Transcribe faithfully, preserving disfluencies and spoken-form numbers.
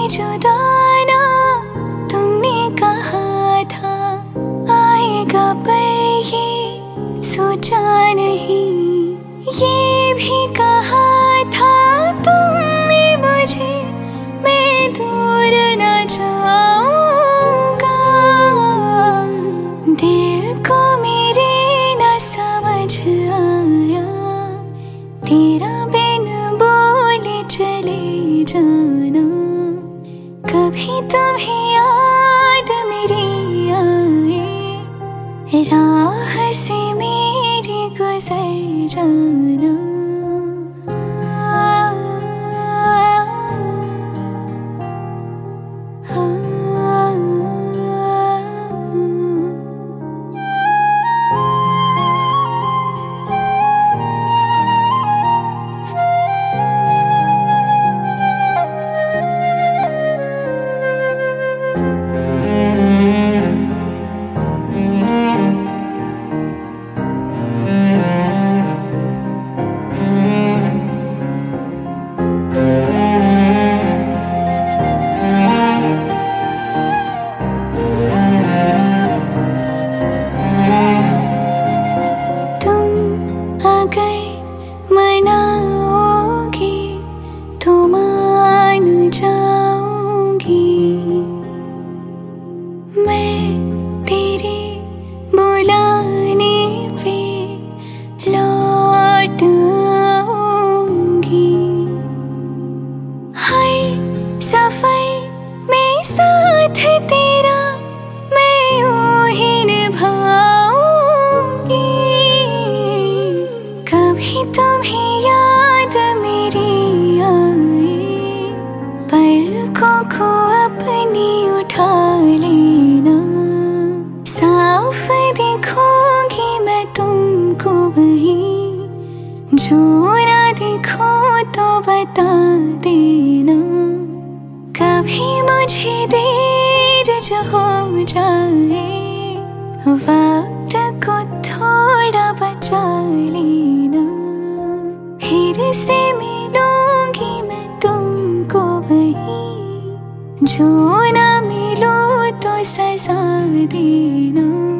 जुदाना तुमने कहा था आएगा, पर ये सोचा नहीं। ये भी कहा था तुमने मुझे मैं दूर न जाऊंगा। दिल को मेरे न समझ आया, तेरा बिन बोले चले जाना। कभी तुम्हें याद मेरी आए, राह से मेरी गुजर जाना। तेरा मैं यूं ही निभाऊंगी। कभी तुम्हें याद मेरी आए, पलकों को अपनी उठा लेना। साफ देखूंगी मैं तुमको वहीं, जो ना देखो तो बता देना। कभी मुझे देर जो हो जाए, वक्त को थोड़ा बचा लेना। फिर से मिलूंगी मैं तुमको वहीं, जो ना मिलो तो सजा देना।